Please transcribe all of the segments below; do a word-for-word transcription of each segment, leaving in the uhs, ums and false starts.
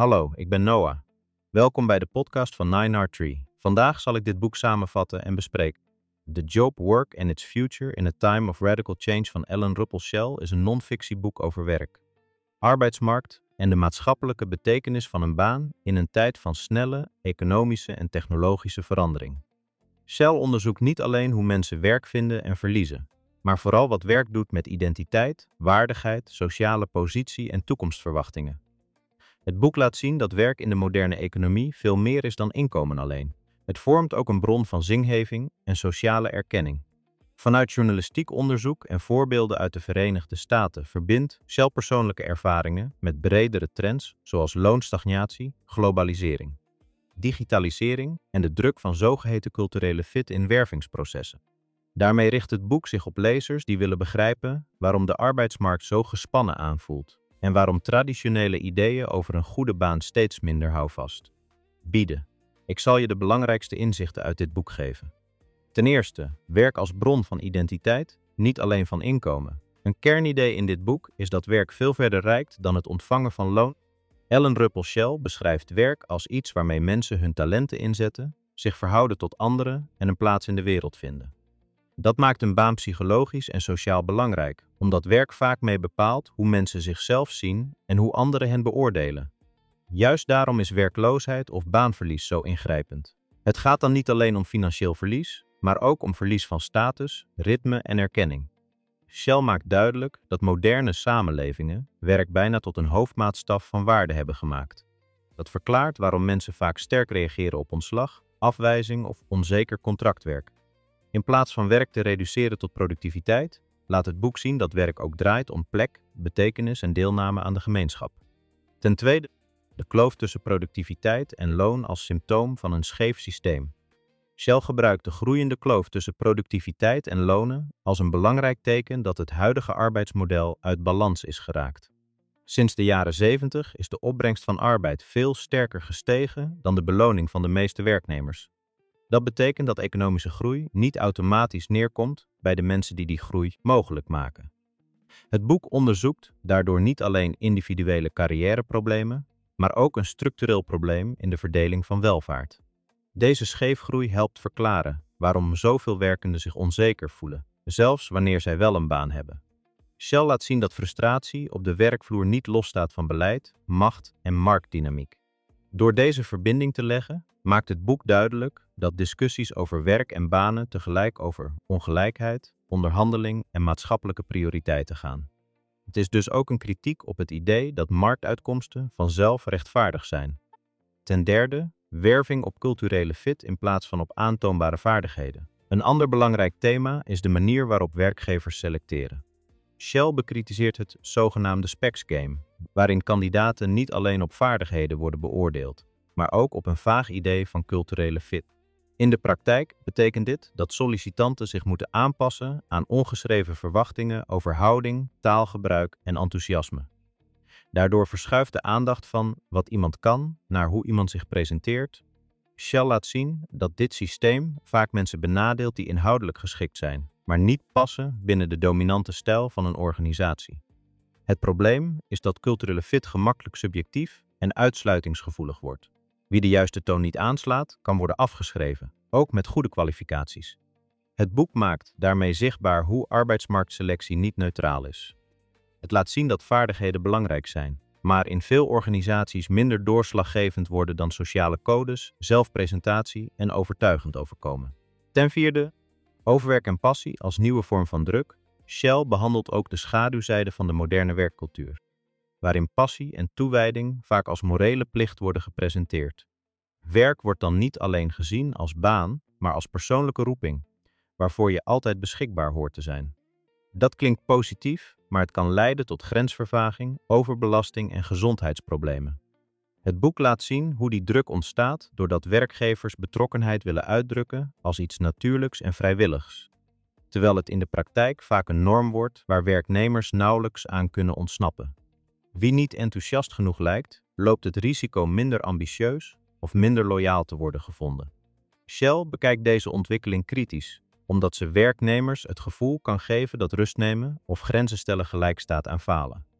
Hallo, ik ben Noah. Welkom bij de podcast van nine R Tree. Vandaag zal ik dit boek samenvatten en bespreken. The Job, Work and Its Future in a Time of Radical Change van Ellen Ruppel Shell is een non-fictieboek over werk, arbeidsmarkt en de maatschappelijke betekenis van een baan in een tijd van snelle economische en technologische verandering. Shell onderzoekt niet alleen hoe mensen werk vinden en verliezen, maar vooral wat werk doet met identiteit, waardigheid, sociale positie en toekomstverwachtingen. Het boek laat zien dat werk in de moderne economie veel meer is dan inkomen alleen. Het vormt ook een bron van zingeving en sociale erkenning. Vanuit journalistiek onderzoek en voorbeelden uit de Verenigde Staten verbindt Shell persoonlijke ervaringen met bredere trends zoals loonstagnatie, globalisering, digitalisering en de druk van zogeheten culturele fit in wervingsprocessen. Daarmee richt het boek zich op lezers die willen begrijpen waarom de arbeidsmarkt zo gespannen aanvoelt en waarom traditionele ideeën over een goede baan steeds minder houvast bieden. Ik zal je de belangrijkste inzichten uit dit boek geven. Ten eerste, werk als bron van identiteit, niet alleen van inkomen. Een kernidee in dit boek is dat werk veel verder reikt dan het ontvangen van loon. Ellen Ruppel Shell beschrijft werk als iets waarmee mensen hun talenten inzetten, zich verhouden tot anderen en een plaats in de wereld vinden. Dat maakt een baan psychologisch en sociaal belangrijk, omdat werk vaak mee bepaalt hoe mensen zichzelf zien en hoe anderen hen beoordelen. Juist daarom is werkloosheid of baanverlies zo ingrijpend. Het gaat dan niet alleen om financieel verlies, maar ook om verlies van status, ritme en erkenning. Shell maakt duidelijk dat moderne samenlevingen werk bijna tot een hoofdmaatstaf van waarde hebben gemaakt. Dat verklaart waarom mensen vaak sterk reageren op ontslag, afwijzing of onzeker contractwerk. In plaats van werk te reduceren tot productiviteit, laat het boek zien dat werk ook draait om plek, betekenis en deelname aan de gemeenschap. Ten tweede, de kloof tussen productiviteit en loon als symptoom van een scheef systeem. Shell gebruikt de groeiende kloof tussen productiviteit en lonen als een belangrijk teken dat het huidige arbeidsmodel uit balans is geraakt. Sinds de jaren zeventig is de opbrengst van arbeid veel sterker gestegen dan de beloning van de meeste werknemers. Dat betekent dat economische groei niet automatisch neerkomt bij de mensen die die groei mogelijk maken. Het boek onderzoekt daardoor niet alleen individuele carrièreproblemen, maar ook een structureel probleem in de verdeling van welvaart. Deze scheefgroei helpt verklaren waarom zoveel werkenden zich onzeker voelen, zelfs wanneer zij wel een baan hebben. Shell laat zien dat frustratie op de werkvloer niet losstaat van beleid, macht en marktdynamiek. Door deze verbinding te leggen, maakt het boek duidelijk dat discussies over werk en banen tegelijk over ongelijkheid, onderhandeling en maatschappelijke prioriteiten gaan. Het is dus ook een kritiek op het idee dat marktuitkomsten vanzelf rechtvaardig zijn. Ten derde, werving op culturele fit in plaats van op aantoonbare vaardigheden. Een ander belangrijk thema is de manier waarop werkgevers selecteren. Shell bekritiseert het zogenaamde specs game, waarin kandidaten niet alleen op vaardigheden worden beoordeeld, maar ook op een vaag idee van culturele fit. In de praktijk betekent dit dat sollicitanten zich moeten aanpassen aan ongeschreven verwachtingen over houding, taalgebruik en enthousiasme. Daardoor verschuift de aandacht van wat iemand kan naar hoe iemand zich presenteert. Shell laat zien dat dit systeem vaak mensen benadeelt die inhoudelijk geschikt zijn, maar niet passen binnen de dominante stijl van een organisatie. Het probleem is dat culturele fit gemakkelijk subjectief en uitsluitingsgevoelig wordt. Wie de juiste toon niet aanslaat, kan worden afgeschreven, ook met goede kwalificaties. Het boek maakt daarmee zichtbaar hoe arbeidsmarktselectie niet neutraal is. Het laat zien dat vaardigheden belangrijk zijn, maar in veel organisaties minder doorslaggevend worden dan sociale codes, zelfpresentatie en overtuigend overkomen. Ten vierde, overwerk en passie als nieuwe vorm van druk. Shell behandelt ook de schaduwzijde van de moderne werkcultuur, waarin passie en toewijding vaak als morele plicht worden gepresenteerd. Werk wordt dan niet alleen gezien als baan, maar als persoonlijke roeping, waarvoor je altijd beschikbaar hoort te zijn. Dat klinkt positief, maar het kan leiden tot grensvervaging, overbelasting en gezondheidsproblemen. Het boek laat zien hoe die druk ontstaat doordat werkgevers betrokkenheid willen uitdrukken als iets natuurlijks en vrijwilligs, terwijl het in de praktijk vaak een norm wordt waar werknemers nauwelijks aan kunnen ontsnappen. Wie niet enthousiast genoeg lijkt, loopt het risico minder ambitieus of minder loyaal te worden gevonden. Shell bekijkt deze ontwikkeling kritisch, omdat ze werknemers het gevoel kan geven dat rust nemen of grenzen stellen gelijk staat aan falen.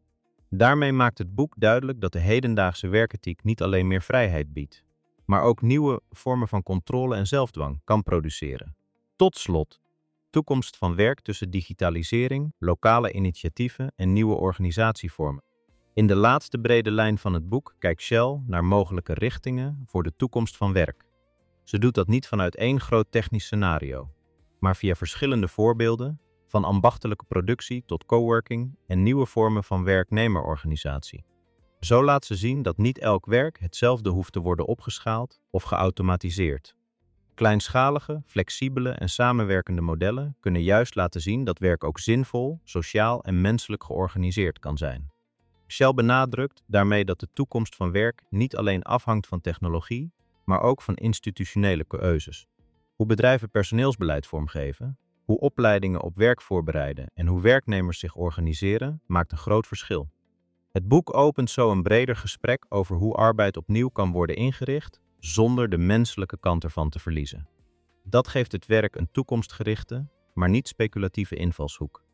Daarmee maakt het boek duidelijk dat de hedendaagse werkethiek niet alleen meer vrijheid biedt, maar ook nieuwe vormen van controle en zelfdwang kan produceren. Tot slot, toekomst van werk tussen digitalisering, lokale initiatieven en nieuwe organisatievormen. In de laatste brede lijn van het boek kijkt Shell naar mogelijke richtingen voor de toekomst van werk. Ze doet dat niet vanuit één groot technisch scenario, maar via verschillende voorbeelden, van ambachtelijke productie tot coworking en nieuwe vormen van werknemerorganisatie. Zo laat ze zien dat niet elk werk hetzelfde hoeft te worden opgeschaald of geautomatiseerd. Kleinschalige, flexibele en samenwerkende modellen kunnen juist laten zien dat werk ook zinvol, sociaal en menselijk georganiseerd kan zijn. Shell benadrukt daarmee dat de toekomst van werk niet alleen afhangt van technologie, maar ook van institutionele keuzes. Hoe bedrijven personeelsbeleid vormgeven, hoe opleidingen op werk voorbereiden en hoe werknemers zich organiseren, maakt een groot verschil. Het boek opent zo een breder gesprek over hoe arbeid opnieuw kan worden ingericht, zonder de menselijke kant ervan te verliezen. Dat geeft het werk een toekomstgerichte, maar niet speculatieve invalshoek.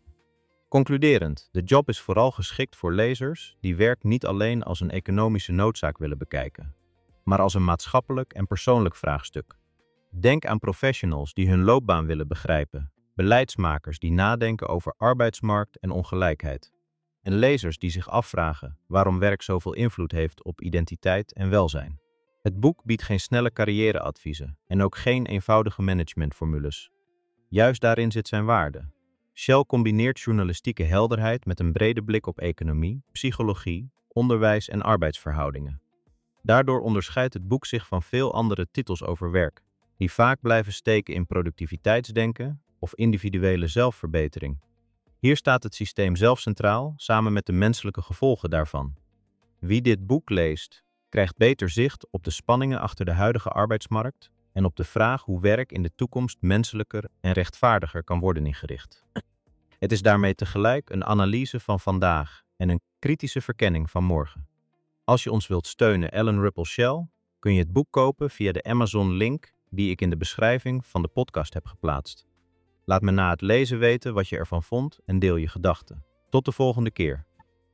Concluderend, de job is vooral geschikt voor lezers die werk niet alleen als een economische noodzaak willen bekijken, maar als een maatschappelijk en persoonlijk vraagstuk. Denk aan professionals die hun loopbaan willen begrijpen, beleidsmakers die nadenken over arbeidsmarkt en ongelijkheid, en lezers die zich afvragen waarom werk zoveel invloed heeft op identiteit en welzijn. Het boek biedt geen snelle carrièreadviezen en ook geen eenvoudige managementformules. Juist daarin zit zijn waarde. Shell combineert journalistieke helderheid met een brede blik op economie, psychologie, onderwijs en arbeidsverhoudingen. Daardoor onderscheidt het boek zich van veel andere titels over werk, die vaak blijven steken in productiviteitsdenken of individuele zelfverbetering. Hier staat het systeem zelf centraal, samen met de menselijke gevolgen daarvan. Wie dit boek leest, krijgt beter zicht op de spanningen achter de huidige arbeidsmarkt en op de vraag hoe werk in de toekomst menselijker en rechtvaardiger kan worden ingericht. Het is daarmee tegelijk een analyse van vandaag en een kritische verkenning van morgen. Als je ons wilt steunen, Ellen Ruppel Shell, kun je het boek kopen via de Amazon-link die ik in de beschrijving van de podcast heb geplaatst. Laat me na het lezen weten wat je ervan vond en deel je gedachten. Tot de volgende keer.